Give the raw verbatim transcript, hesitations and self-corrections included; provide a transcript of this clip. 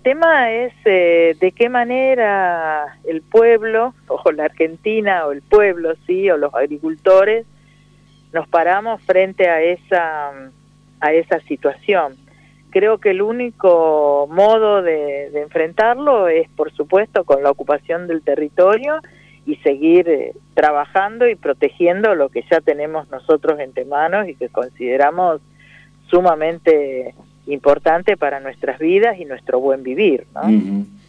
tema es eh, de qué manera el pueblo, o la Argentina, o el pueblo, sí, o los agricultores, nos paramos frente a esa, a esa situación. Creo que el único modo de, de enfrentarlo es, por supuesto, con la ocupación del territorio y seguir eh, trabajando y protegiendo lo que ya tenemos nosotros entre manos y que consideramos sumamente importante para nuestras vidas y nuestro buen vivir, ¿no? Uh-huh.